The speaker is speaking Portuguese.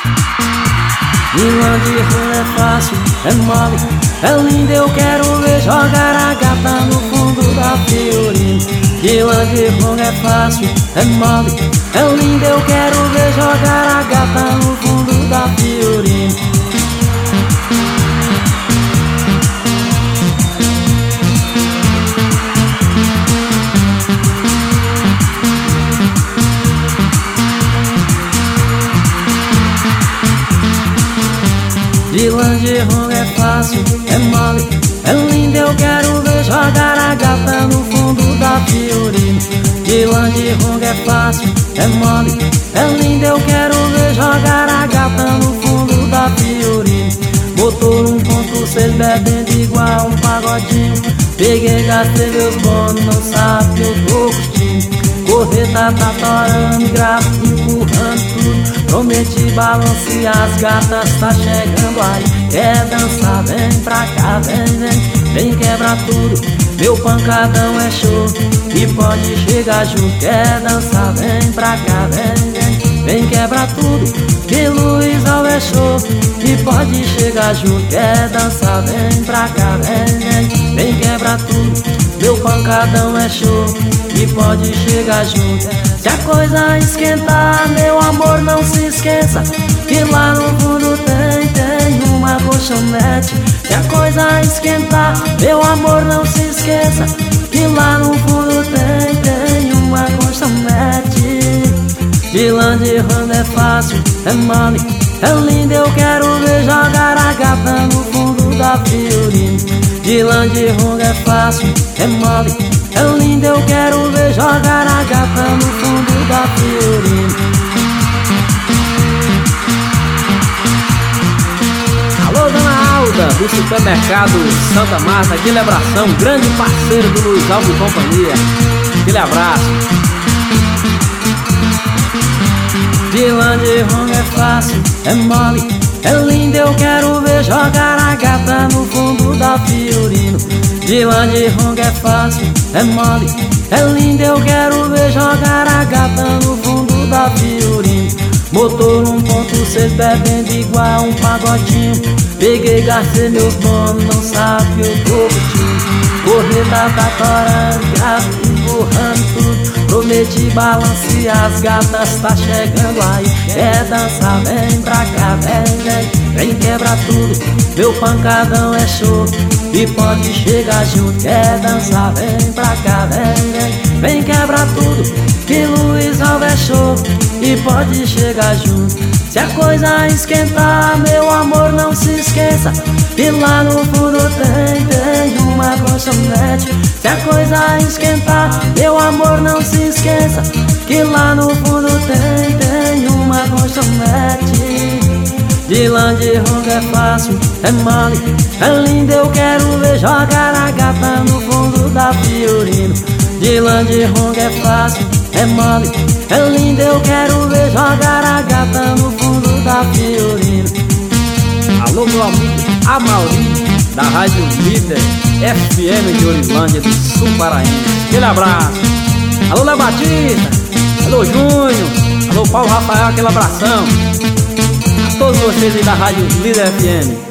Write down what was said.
Vilã de rua é fácil, é mole, é linda, eu quero ver jogar a gata no fundo da Fiorino. Vilã de rua é fácil, é mole, é linda, eu quero ver jogar a gata no fundo da Fiorino. Vilã de rua é fácil, é mole, é linda, eu quero ver jogar a gata no fundo da Fiorino. Vilã de rua é fácil, é mole, é linda, eu quero ver jogar a gata no fundo da Fiorino. Motor 1.6 bebendo igual um pagodinho. Peguei, gastei meus bônus, não sabe que eu tô curtindo. Correta tá torando, gráfico empurrando tudo. Prometi balancear, as gatas tá chegando aí. Quer dançar, vem pra cá, vem quebrar tudo. Meu pancadão é show e pode chegar junto. Quer dançar, vem pra cá, vem quebrar tudo. Que Luiz Alves é show e pode chegar junto. Quer dançar, vem pra cá, vem quebrar tudo. Meu pancadão é show e pode chegar junto. Se a coisa esquentar, meu amor, não se esqueça que lá no fundo tem uma colchonete. Se a coisa esquentar, meu amor, não se esqueça que lá no fundo tem uma colchonete. Vilã de rua é fácil, é mole, é linda, eu quero ver jogar a gata no fundo da Fiorino. Vilã de rua é fácil, é mole, é linda, eu quero ver jogar a gata no fundo da Fiorino. Alô, dona Alda, do supermercado Santa Marta, aquele abração, grande parceiro do Luiz Alves e companhia. Aquele abraço. Vilã de rua é fácil, é mole, é linda, eu quero ver jogar a gata no fundo da Fiorino. Vilã de rua é fácil, é mole, é linda, eu quero ver jogar a gata no fundo da Fiorino. Motor 1.6 bebendo igual um pagodinho. Peguei, gastei meus bônus, não sabe que eu tô curtindo. Correta tá torando, gráfico empurrando tudo. Prometi balancear, as gatas tá chegando aí. Quer dançar, vem pra cá, vem quebrar tudo. Meu pancadão é show e pode chegar junto. Quer dançar, vem pra cá, vem quebrar tudo. Que Luiz Alves é show e pode chegar junto. Se a coisa esquentar, meu amor, não se esqueça que lá no fundo tem uma colchonete. Se a coisa esquentar, meu amor, não se esqueça que lá no fundo tem uma colchonete. Vilã de rua é fácil, é mole, é linda, eu quero ver jogar a gata no fundo da Fiorino. Vilã de rua é fácil, é mole, é linda, eu quero ver jogar a gata no fundo da Fiorino. Alô, meu amigo Amauri, da Rádio Líder FM de Orilândia do Sul Paraíba. Aquele abraço. Alô, Léo Batista. Alô, Júnior. Alô, Paulo Rafael, aquele abração. A todos vocês aí da Rádio Líder FM.